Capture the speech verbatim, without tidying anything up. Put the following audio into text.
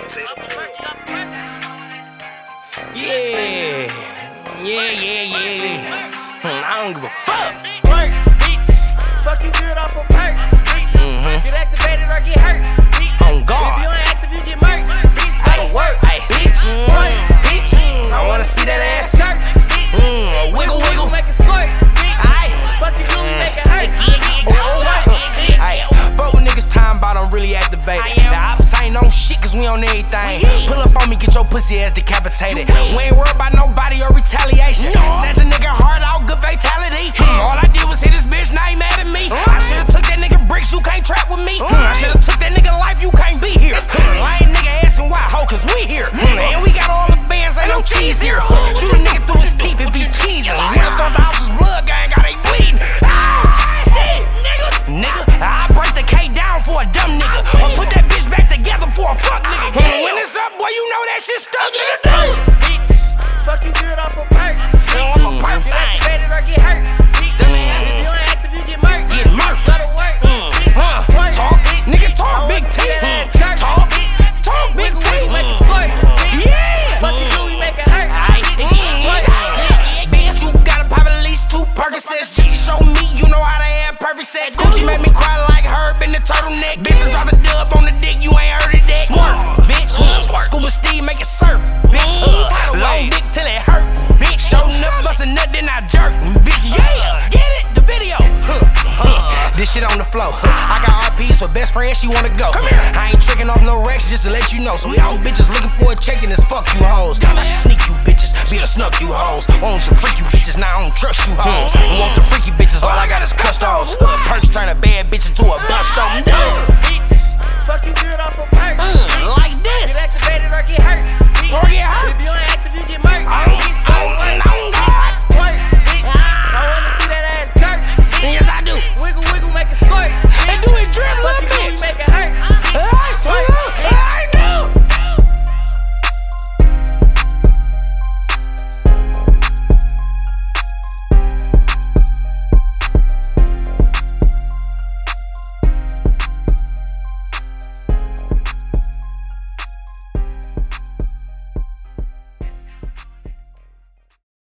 Yeah, yeah, yeah, yeah, yeah. I don't give a fuck. Work, bitch. Fuck you good off a perk. Mm-hmm. Get activated or get hurt. On guard. If you ain't active, you get murked. Bitch, I work. Ay, bitch, mm, bitch. I wanna see that ass. Mm, wiggle, wiggle. Make it squirt. Aye. Fuck you do, make it hurt. Aye, fuck with niggas time about I'm really activated. The ops ain't on shit cause we on everything. Pull up on me, get your pussy ass decapitated. We ain't worried about nobody or retaliation. Snatch a nigga heart out, good fatality. All I did was hit this bitch, now he mad at me. I should've took that nigga bricks, you can't trap with me. I should've took that nigga life, you can't be here. I ain't nigga asking why, ho, cause we here. And we got all the bands, ain't no cheese here. Shoot a nigga through his teeth and be cheesing. Would've thought the house was blood gang, got they bleeding. Shit, nigga. Nigga, I break the K down for a dumb nigga. Or put that bitch back together for a fuck nigga. When it's up, boy, you know that shit stuck, nigga. Bitch. Fuck you good off a perk. Off a perk, Get bang. activated or get hurt. Dumb ass. If you ain't active, you get murked. Get murked. Gotta work. Huh? Work. Talk, nigga, I talk, wanna big see T. that ass Talk, jerk. talk, big Wiggle, T. wiggle, make it squirt. Yeah. Fuck you do, you make it hurt. Aight. Bitch, you gotta pop at least two Percocets just to show me you know how to have perfect sex. Gucci made me cry like Herb in the turtleneck. Bitch, I drop a dub on the dick, you ain't heard of that. Squirt, bitch. Scuba Steve make it surf, bitch. Uh, long dick till it hurt, bitch. Showing up, bust a nut, then I jerk, bitch. Yeah, get it, the video. Huh, huh. This shit on the floor. I got R Ps for best friends, she wanna go. Come here. I ain't tricking off no Rex just to let you know. So y'all bitches looking for a check and it's fuck you hoes. I should sneak you bitches, be the snuck you hoes. Want to freak you bitches, now I don't trust you hoes. Want the freaky bitches, all I got is cust offs. Perks turn a bad bitch into a bust on. Bitch. Fuck you good off a perk.